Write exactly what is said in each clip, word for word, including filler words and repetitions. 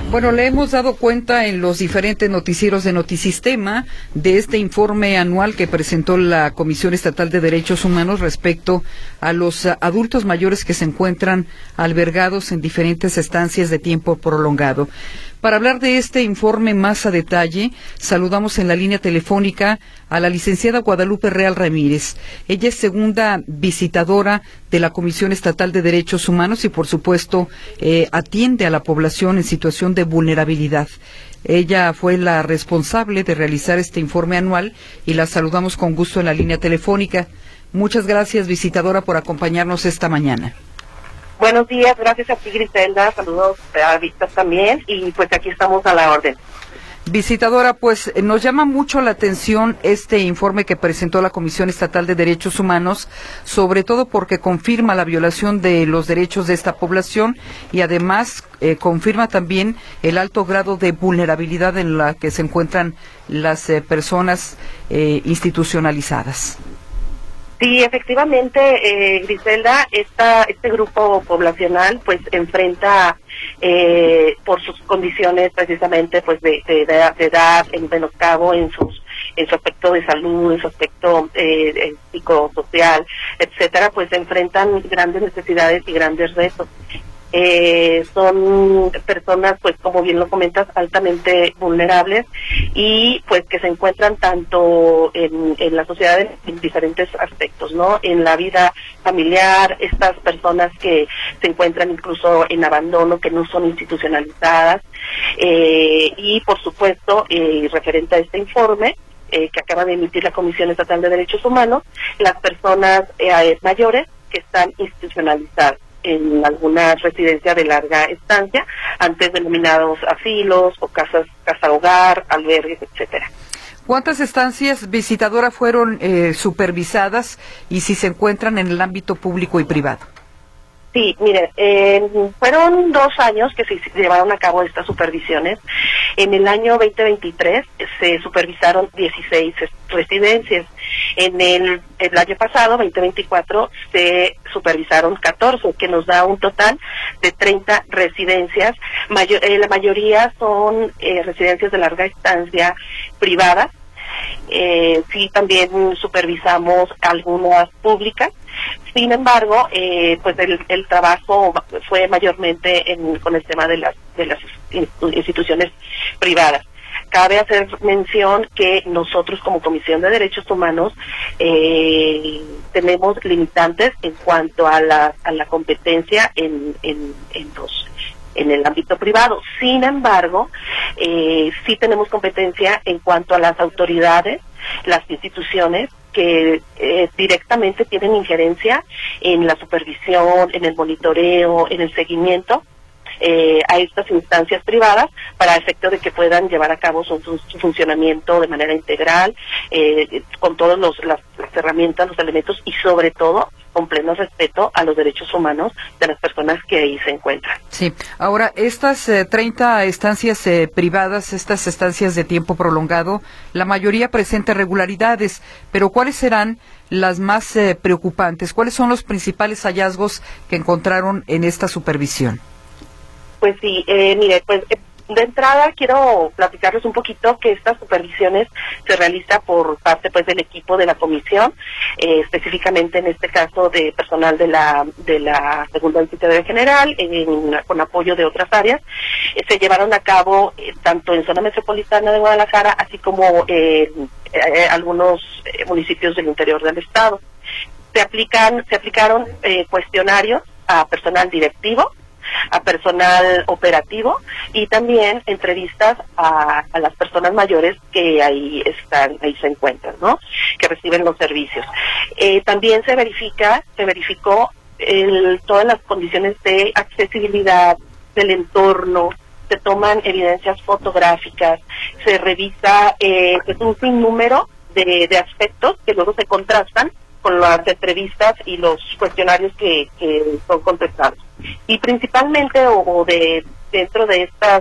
Bueno, le hemos dado cuenta en los diferentes noticieros de Notisistema de este informe anual que presentó la Comisión Estatal de Derechos Humanos respecto a los adultos mayores que se encuentran albergados en diferentes estancias de tiempo prolongado. Para hablar de este informe más a detalle, saludamos en la línea telefónica a la licenciada Guadalupe Real Ramírez. Ella es segunda visitadora de la Comisión Estatal de Derechos Humanos y, por supuesto, eh, atiende a la población en situación de vulnerabilidad. Ella fue la responsable de realizar este informe anual y la saludamos con gusto en la línea telefónica. Muchas gracias, visitadora, por acompañarnos esta mañana. Buenos días, gracias a ti, Griselda, saludos a Vistas también, y pues aquí estamos a la orden. Visitadora, pues nos llama mucho la atención este informe que presentó la Comisión Estatal de Derechos Humanos, sobre todo porque confirma la violación de los derechos de esta población y además eh, confirma también el alto grado de vulnerabilidad en la que se encuentran las eh, personas eh, institucionalizadas. Sí, efectivamente, eh, Griselda, esta, este grupo poblacional pues enfrenta eh, por sus condiciones precisamente pues de, de, de edad, en menoscabo en sus en su aspecto de salud, en su aspecto eh, psicosocial, etcétera, pues enfrentan grandes necesidades y grandes retos. Eh, son personas, pues como bien lo comentas, altamente vulnerables y pues que se encuentran tanto en, en la sociedad en, en diferentes aspectos, ¿no? En la vida familiar, estas personas que se encuentran incluso en abandono, que no son institucionalizadas, eh, y por supuesto, eh, referente a este informe, eh, que acaba de emitir la Comisión Estatal de Derechos Humanos, las personas eh, mayores que están institucionalizadas en alguna residencia de larga estancia, antes denominados asilos o casas, casa hogar, albergues, etcétera. ¿Cuántas estancias, visitadora, fueron eh, supervisadas y si se encuentran en el ámbito público y privado? Sí, mire, eh, fueron dos años que se llevaron a cabo estas supervisiones. En el año veinte veintitrés se supervisaron dieciséis residencias. En el, el año pasado, veinte veinticuatro, se supervisaron catorce, que nos da un total de treinta residencias. Mayor, eh, la mayoría son eh, residencias de larga estancia privadas. Eh, sí, también supervisamos algunas públicas. Sin embargo, eh, pues el, el trabajo fue mayormente en, con el tema de las, de las instituciones privadas. Cabe hacer mención que nosotros como Comisión de Derechos Humanos eh, tenemos limitantes en cuanto a la, a la competencia en, en, en los en el ámbito privado. Sin embargo, eh, sí tenemos competencia en cuanto a las autoridades, las instituciones que eh, directamente tienen injerencia en la supervisión, en el monitoreo, en el seguimiento eh, a estas instancias privadas para efecto de que puedan llevar a cabo su, su, su funcionamiento de manera integral, eh, con todas los, las, las herramientas, los elementos y sobre todo con pleno respeto a los derechos humanos de las personas que ahí se encuentran. Sí, ahora estas eh, treinta estancias eh, privadas, estas estancias de tiempo prolongado, la mayoría presenta irregularidades, pero ¿cuáles serán las más eh, preocupantes? ¿Cuáles son los principales hallazgos que encontraron en esta supervisión? Pues sí, eh, mire, pues eh, de entrada quiero platicarles un poquito que estas supervisiones se realizan por parte pues del equipo de la comisión, eh, específicamente en este caso de personal de la de la segunda visitadoría general, en, con apoyo de otras áreas. Eh, se llevaron a cabo eh, tanto en zona metropolitana de Guadalajara, así como eh, eh, algunos eh, municipios del interior del estado. Se aplican, se aplicaron eh, cuestionarios a personal directivo, a personal operativo y también entrevistas a, a las personas mayores que ahí están, ahí se encuentran, ¿no? Que reciben los servicios. Eh, también se verifica, se verificó el, todas las condiciones de accesibilidad del entorno, se toman evidencias fotográficas, se revisa eh, pues un sinnúmero de, de aspectos que luego se contrastan con las entrevistas y los cuestionarios que, que son contestados. Y principalmente o, o de dentro de estas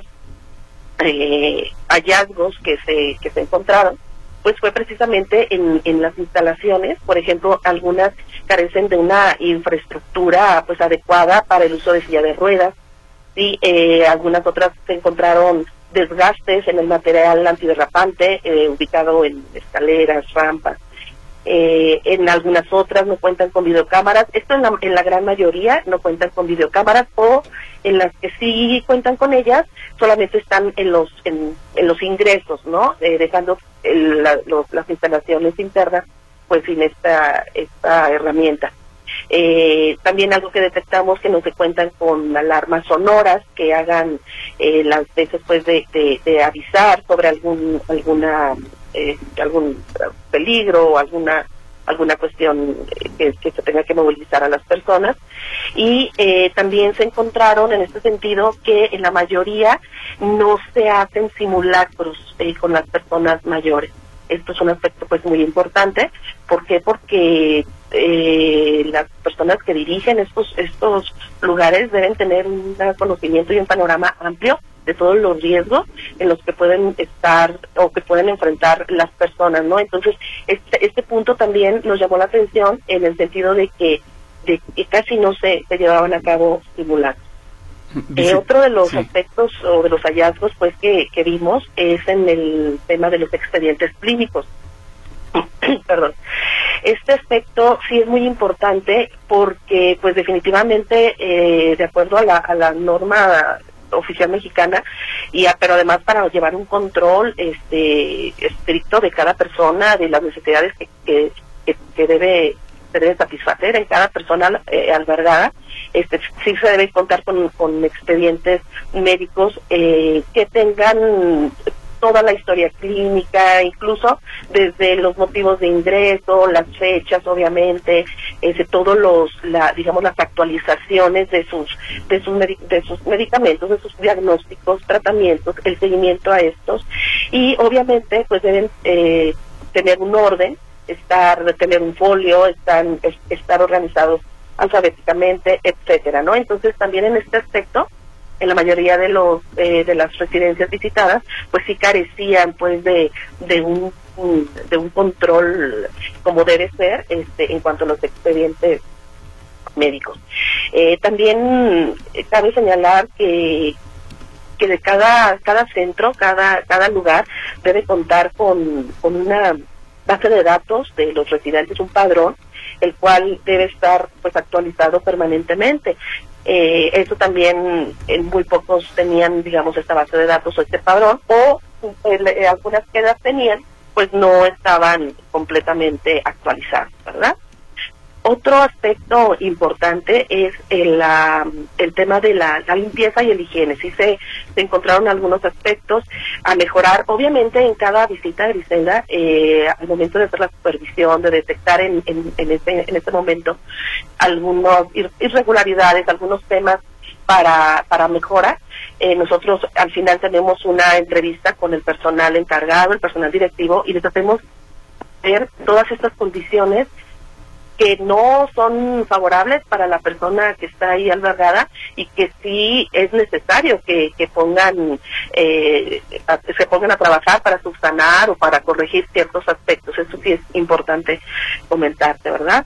eh, hallazgos que se que se encontraron, pues fue precisamente en, en las instalaciones. Por ejemplo, algunas carecen de una infraestructura pues adecuada para el uso de silla de ruedas, Sí, eh, algunas otras se encontraron desgastes en el material antiderrapante eh, ubicado en escaleras, rampas. Eh, en algunas otras no cuentan con videocámaras. Esto en la, en la gran mayoría no cuentan con videocámaras, o en las que sí cuentan con ellas solamente están en los en, en los ingresos, ¿no? Eh, dejando el, la, los, las instalaciones internas pues sin esta esta herramienta. Eh, también algo que detectamos, que no se cuentan con alarmas sonoras que hagan eh, las veces pues de, de, de avisar sobre algún alguna eh, algún peligro o alguna alguna cuestión que, que se tenga que movilizar a las personas. Y eh, también se encontraron en este sentido que en la mayoría no se hacen simulacros eh, con las personas mayores. Esto es un aspecto pues muy importante. ¿Por qué? Porque eh, las personas que dirigen estos estos lugares deben tener un conocimiento y un panorama amplio de todos los riesgos en los que pueden estar o que pueden enfrentar las personas, ¿no? Entonces, este, este punto también nos llamó la atención en el sentido de que, de que casi no se, se llevaban a cabo simulacros. Eh, otro de los sí. aspectos o de los hallazgos pues que, que vimos es en el tema de los expedientes clínicos. Perdón. Este aspecto sí es muy importante porque pues definitivamente eh, de acuerdo a la, a la norma oficial mexicana, y a, pero además para llevar un control este estricto de cada persona, de las necesidades que, que, que, que debe se debe satisfacer en cada persona eh, albergada. Este sí se debe contar con, con expedientes médicos eh, que tengan toda la historia clínica, incluso desde los motivos de ingreso, las fechas, obviamente, este, todos los, la, digamos, las actualizaciones de sus, de sus, de sus medicamentos, de sus diagnósticos, tratamientos, el seguimiento a estos, y obviamente, pues deben eh, tener un orden, estar, tener un folio, estar, estar organizados alfabéticamente, etcétera, ¿no? Entonces, también en este aspecto, en la mayoría de los eh, de las residencias visitadas pues sí carecían pues de de un, un de un control como debe ser este en cuanto a los expedientes médicos. Eh, también cabe señalar que que de cada cada centro, cada cada lugar debe contar con con una base de datos de los residentes, un padrón, el cual debe estar pues actualizado permanentemente. Eh, eso también en muy pocos tenían, digamos, esta base de datos o este padrón, o eh, algunas que las tenían, pues no estaban completamente actualizadas, ¿verdad? Otro aspecto importante es el, uh, el tema de la, la limpieza y el higiene. Sí se, se encontraron algunos aspectos a mejorar. Obviamente en cada visita, Griselda, eh, al momento de hacer la supervisión, de detectar en, en, en, este, en este momento algunas irregularidades, algunos temas para, para mejora, eh, nosotros al final tenemos una entrevista con el personal encargado, el personal directivo, y les hacemos ver todas estas condiciones que no son favorables para la persona que está ahí albergada y que sí es necesario que, que pongan eh, a, se pongan a trabajar para subsanar o para corregir ciertos aspectos. Eso sí es importante comentarte, ¿verdad?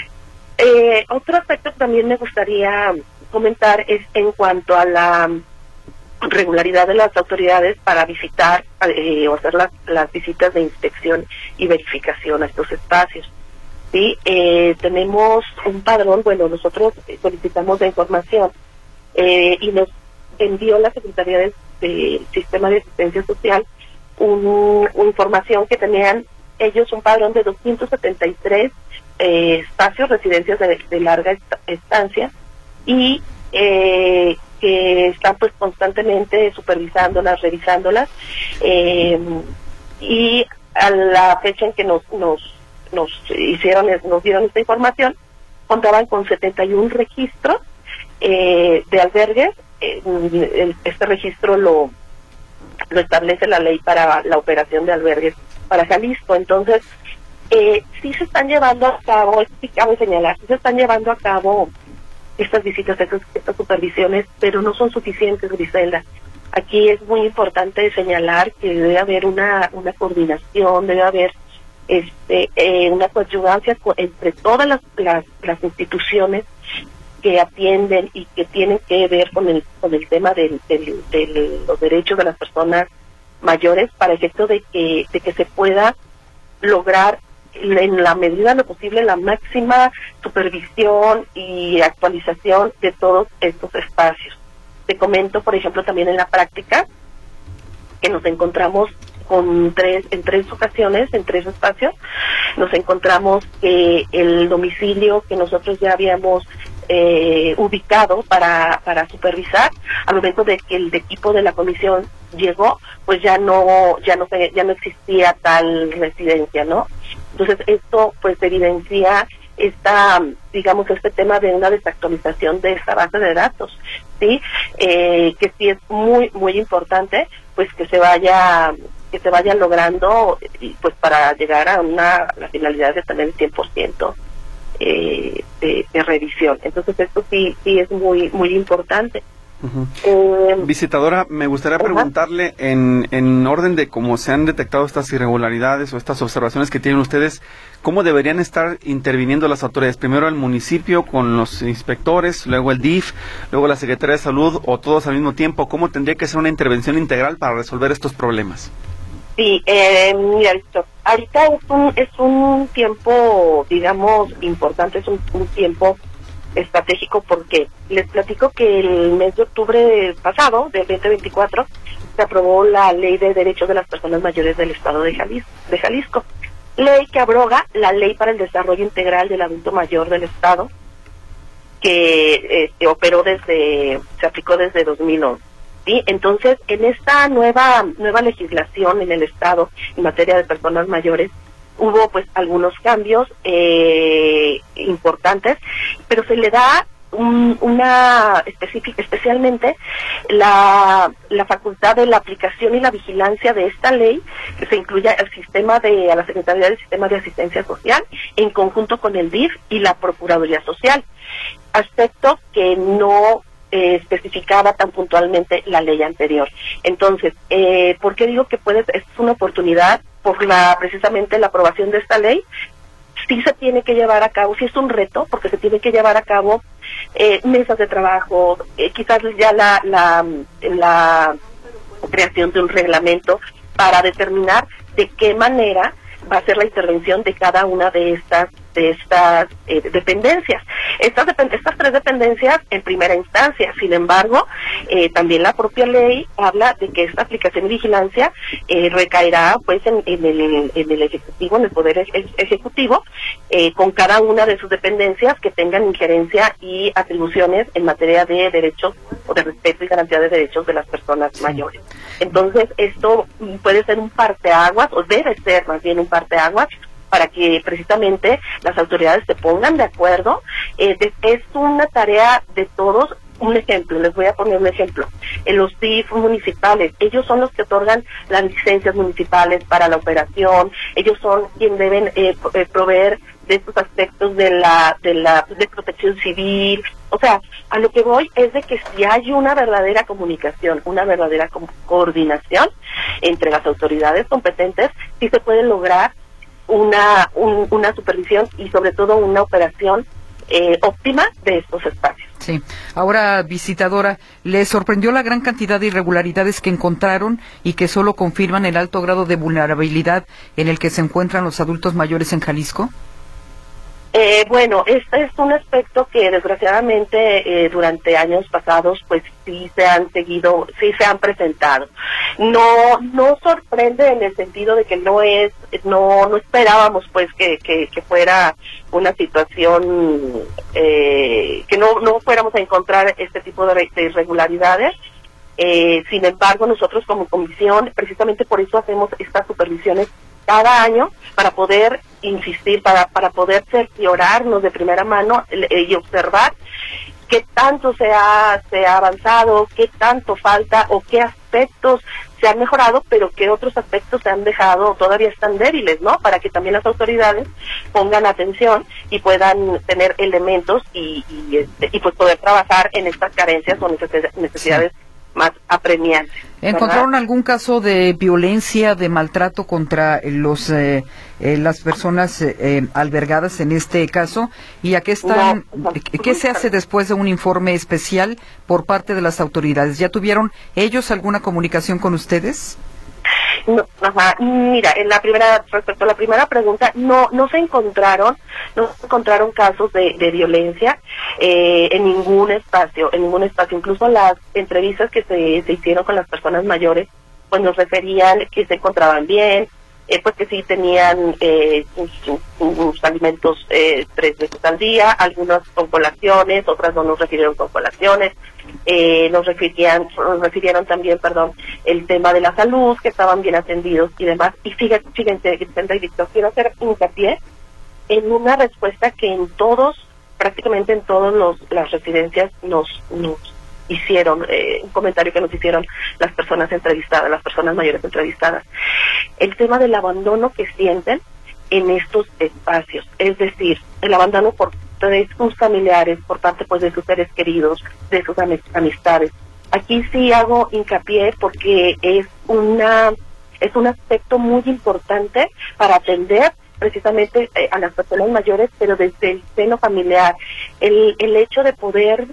Eh, otro aspecto que también me gustaría comentar es en cuanto a la regularidad de las autoridades para visitar eh, o hacer las, las visitas de inspección y verificación a estos espacios. Sí, eh, tenemos un padrón. Bueno, nosotros solicitamos la información eh, y nos envió la Secretaría del de Sistema de Asistencia Social un, una información que tenían ellos un padrón de doscientos setenta y tres eh, espacios, residencias de, de larga est estancia y eh, que están pues constantemente supervisándolas, revisándolas eh, y a la fecha en que nos, nos nos hicieron, nos dieron esta información, contaban con setenta y un registros eh, de albergues. Eh, este registro lo, lo establece la ley para la operación de albergues para Jalisco. Entonces, eh, sí se están llevando a cabo, sí cabe señalar, sí se están llevando a cabo estas visitas, estas, estas supervisiones, pero no son suficientes, Griselda. Aquí es muy importante señalar que debe haber una, una coordinación, debe haber este eh, una coadyuvancia entre todas las, las, las instituciones que atienden y que tienen que ver con el con el tema de, de, de los derechos de las personas mayores, para efecto de que de que se pueda lograr en la medida de lo posible la máxima supervisión y actualización de todos estos espacios. Te comento, por ejemplo, también en la práctica que nos encontramos con tres en tres ocasiones, en tres espacios, nos encontramos que el domicilio que nosotros ya habíamos eh, ubicado para para supervisar, al momento de que el equipo de la comisión llegó, pues ya no ya no ya no existía tal residencia, ¿no? Entonces esto pues evidencia esta, digamos, este tema de una desactualización de esta base de datos, sí, eh, que sí es muy muy importante, pues que se vaya que se vaya logrando, y pues para llegar a una a la finalidad de tener el cien por ciento eh, de, de revisión. Entonces esto sí sí es muy muy importante. Uh-huh. Eh, Visitadora, me gustaría uh-huh. preguntarle, en, en orden de cómo se han detectado estas irregularidades o estas observaciones que tienen ustedes, ¿cómo deberían estar interviniendo las autoridades? Primero el municipio con los inspectores, luego el D I F, luego la Secretaría de Salud, o todos al mismo tiempo. ¿Cómo tendría que ser una intervención integral para resolver estos problemas? Sí, eh, mira, Víctor, ahorita es un, es un tiempo, digamos, importante, es un, un tiempo estratégico, porque les platico que el mes de octubre pasado, del veinte veinticuatro, se aprobó la Ley de Derechos de las Personas Mayores del Estado de Jalisco, de Jalisco, ley que abroga la Ley para el Desarrollo Integral del Adulto Mayor del Estado, que eh, operó desde, se aplicó desde dos mil once. ¿Sí? Entonces, en esta nueva nueva legislación en el Estado en materia de personas mayores, hubo pues algunos cambios eh, importantes, pero se le da un, una específica, especialmente la, la facultad de la aplicación y la vigilancia de esta ley, que se incluya al sistema de, a la Secretaría del Sistema de Asistencia Social, en conjunto con el D I F y la Procuraduría Social, aspecto que no Eh, especificaba tan puntualmente la ley anterior. Entonces, eh, ¿por qué digo que puede, es una oportunidad? Por la precisamente la aprobación de esta ley, sí se tiene que llevar a cabo, sí es un reto, porque se tiene que llevar a cabo eh, mesas de trabajo, eh, quizás ya la, la, la creación de un reglamento para determinar de qué manera va a ser la intervención de cada una de estas de estas eh, dependencias. Estas depend estas tres dependencias en primera instancia. Sin embargo, eh, también la propia ley habla de que esta aplicación y vigilancia eh, recaerá pues en, en, el, en el ejecutivo, en el poder ej ejecutivo, eh, con cada una de sus dependencias que tengan injerencia y atribuciones en materia de derechos o de respeto y garantía de derechos de las personas sí. mayores. Entonces, esto puede ser un parteaguas, o debe ser más bien un parteaguas, para que precisamente las autoridades se pongan de acuerdo. Eh, de, es una tarea de todos. Un ejemplo, les voy a poner un ejemplo. En los D I F municipales, ellos son los que otorgan las licencias municipales para la operación, ellos son quienes deben eh, proveer de estos aspectos de la, de la de protección civil. O sea, a lo que voy es de que si hay una verdadera comunicación, una verdadera co coordinación entre las autoridades competentes, sí se puede lograr una un, una supervisión y sobre todo una operación eh, óptima de estos espacios. Sí. Ahora, visitadora, ¿le sorprendió la gran cantidad de irregularidades que encontraron y que solo confirman el alto grado de vulnerabilidad en el que se encuentran los adultos mayores en Jalisco? Eh, bueno, este es un aspecto que desgraciadamente eh, durante años pasados pues sí se han seguido, sí se han presentado. No no sorprende en el sentido de que no es, no no esperábamos pues que, que, que fuera una situación, eh, que no, no fuéramos a encontrar este tipo de, de irregularidades. Eh, sin embargo, nosotros como comisión, precisamente por eso hacemos estas supervisiones cada año, para poder insistir, para para poder cerciorarnos de primera mano eh, y observar qué tanto se ha, se ha avanzado, qué tanto falta o qué aspectos se han mejorado, pero qué otros aspectos se han dejado, todavía están débiles, ¿no? Para que también las autoridades pongan atención y puedan tener elementos y, y, este, y pues poder trabajar en estas carencias o necesidades más apremiante. ¿Encontraron ¿verdad? algún caso de violencia, de maltrato contra los eh, eh, las personas eh, albergadas en este caso? ¿Y a qué están? No, no. ¿Qué se hace después de un informe especial por parte de las autoridades? ¿Ya tuvieron ellos alguna comunicación con ustedes? No, ajá. Mira, en la primera, respecto a la primera pregunta, no no se encontraron, no se encontraron casos de, de violencia eh, en ningún espacio, en ningún espacio. Incluso las entrevistas que se, se hicieron con las personas mayores, pues nos referían que se encontraban bien, eh, pues que sí tenían eh, sus, sus, sus alimentos eh, tres veces al día, algunas con colaciones, otras no nos refirieron con colaciones. Eh, nos referían, nos refirieron también, perdón, el tema de la salud, que estaban bien atendidos y demás. Y fíjense, fíjense, Vicente y Víctor, quiero hacer hincapié en una respuesta que en todos, prácticamente en todas los, las residencias nos, nos hicieron, eh, un comentario que nos hicieron las personas entrevistadas, las personas mayores entrevistadas. El tema del abandono que sienten en estos espacios, es decir, el abandono por de sus familiares, por parte pues de sus seres queridos, de sus amistades. Aquí sí hago hincapié porque es una es un aspecto muy importante para atender precisamente eh, a las personas mayores, pero desde el seno familiar. El, el hecho de poder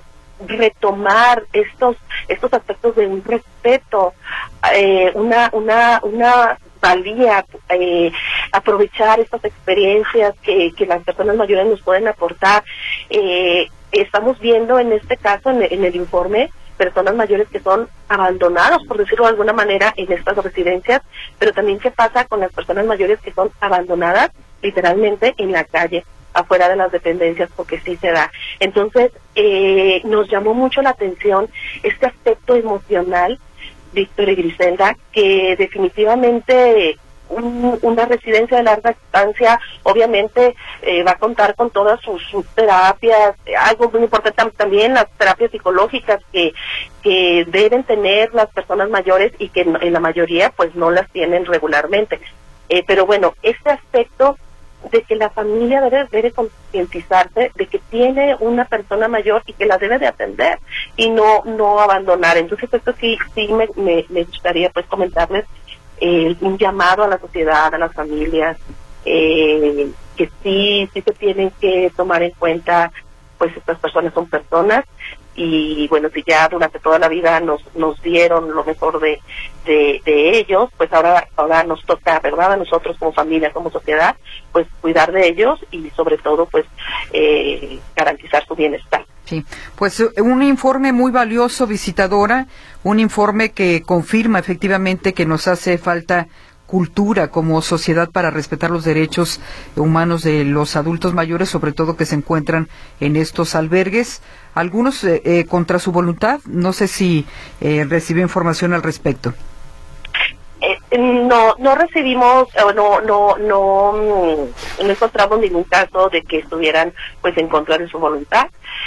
retomar estos estos aspectos de un respeto, eh, una una una valía, eh, aprovechar estas experiencias que, que las personas mayores nos pueden aportar. Eh, estamos viendo en este caso, en, en el informe, personas mayores que son abandonados, por decirlo de alguna manera, en estas residencias, pero también qué pasa con las personas mayores que son abandonadas literalmente en la calle, afuera de las dependencias, porque sí se da. Entonces, eh, nos llamó mucho la atención este aspecto emocional, Víctor y Griselda, que definitivamente un, una residencia de larga estancia obviamente eh, va a contar con todas sus, sus terapias, algo muy importante tam también las terapias psicológicas que, que deben tener las personas mayores y que en, en la mayoría pues no las tienen regularmente. Eh, pero bueno, este aspecto de que la familia debe, debe concientizarse de que tiene una persona mayor y que la debe de atender y no no abandonar. Entonces esto sí sí me, me, me gustaría pues comentarles eh, un llamado a la sociedad, a las familias, eh, que sí sí se tienen que tomar en cuenta, pues estas personas son personas y bueno, si ya durante toda la vida nos nos dieron lo mejor de de, de ellos, pues ahora ahora nos toca, ¿verdad?, a nosotros como familia, como sociedad, pues cuidar de ellos y sobre todo pues eh, garantizar su bienestar. Sí, pues un informe muy valioso, visitadora, un informe que confirma efectivamente que nos hace falta cultura como sociedad para respetar los derechos humanos de los adultos mayores, sobre todo que se encuentran en estos albergues, algunos eh, eh, contra su voluntad. No sé si eh, recibió información al respecto. Eh, no, no recibimos, eh, no, no, no, no encontramos ningún caso de que estuvieran, pues, en contra de su voluntad.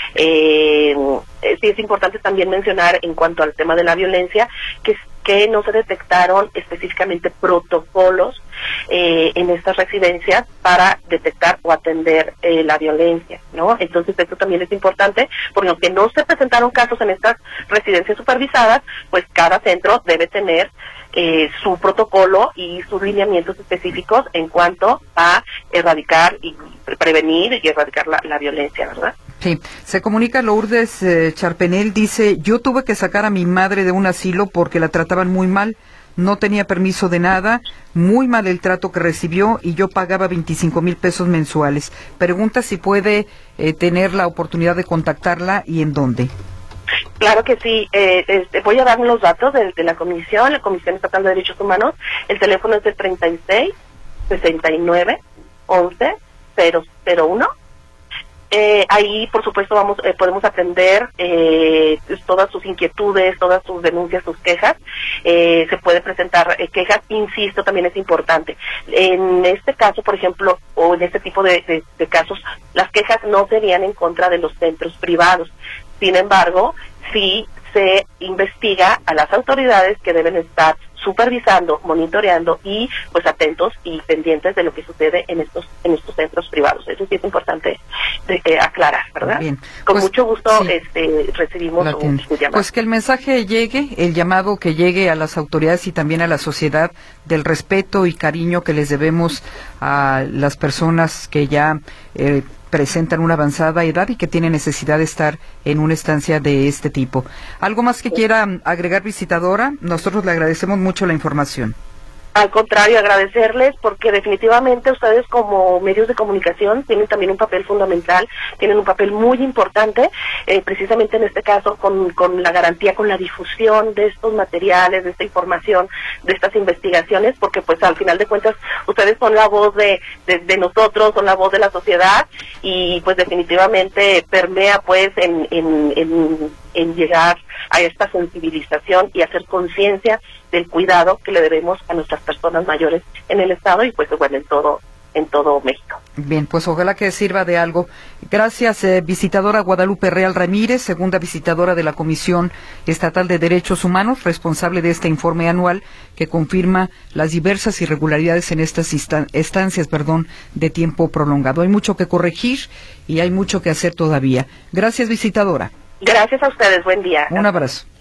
Eh, sí es importante también mencionar en cuanto al tema de la violencia que que no se detectaron específicamente protocolos eh, en estas residencias para detectar o atender eh, la violencia, ¿no? Entonces esto también es importante, porque aunque no se presentaron casos en estas residencias supervisadas, pues cada centro debe tener eh, su protocolo y sus lineamientos específicos en cuanto a erradicar y prevenir y erradicar la, la violencia, ¿verdad? Sí, se comunica Lourdes eh, Charpenel, dice, yo tuve que sacar a mi madre de un asilo porque la trataban muy mal, no tenía permiso de nada, muy mal el trato que recibió y yo pagaba veinticinco mil pesos mensuales. Pregunta si puede eh, tener la oportunidad de contactarla y en dónde. Claro que sí, eh, este, voy a dar los datos de, de la comisión, la Comisión Estatal de Derechos Humanos. El teléfono es el treinta y seis, sesenta y nueve, once, cero cero uno. Eh, ahí, por supuesto, vamos eh, podemos atender eh, todas sus inquietudes, todas sus denuncias, sus quejas. Eh, se puede presentar eh, quejas, insisto, también es importante. En este caso, por ejemplo, o en este tipo de, de, de casos, las quejas no serían en contra de los centros privados. Sin embargo, sí se investiga a las autoridades que deben estar supervisando, monitoreando y pues atentos y pendientes de lo que sucede en estos en estos centros privados. Eso sí es importante de, eh, aclarar, ¿verdad? Bien. Con pues, mucho gusto sí, este, recibimos su, su llamada. Pues que el mensaje llegue, el llamado que llegue a las autoridades y también a la sociedad del respeto y cariño que les debemos a las personas que ya eh, presentan una avanzada edad y que tienen necesidad de estar en una estancia de este tipo. ¿Algo más que quiera agregar, visitadora? Nosotros le agradecemos mucho la información. Al contrario, agradecerles porque definitivamente ustedes como medios de comunicación tienen también un papel fundamental, tienen un papel muy importante, eh, precisamente en este caso con, con la garantía, con la difusión de estos materiales, de esta información, de estas investigaciones, porque pues al final de cuentas ustedes son la voz de, de, de nosotros, son la voz de la sociedad y pues definitivamente permea pues en, en, en, en llegar a esta sensibilización y hacer conciencia del cuidado que le debemos a nuestras personas mayores en el estado y pues bueno en todo en todo México. Bien, pues ojalá que sirva de algo. Gracias, eh, visitadora Guadalupe Real Ramírez, segunda visitadora de la Comisión Estatal de Derechos Humanos, responsable de este informe anual que confirma las diversas irregularidades en estas estancias, perdón, de tiempo prolongado. Hay mucho que corregir y hay mucho que hacer todavía. Gracias, visitadora. Gracias a ustedes, buen día. Un abrazo.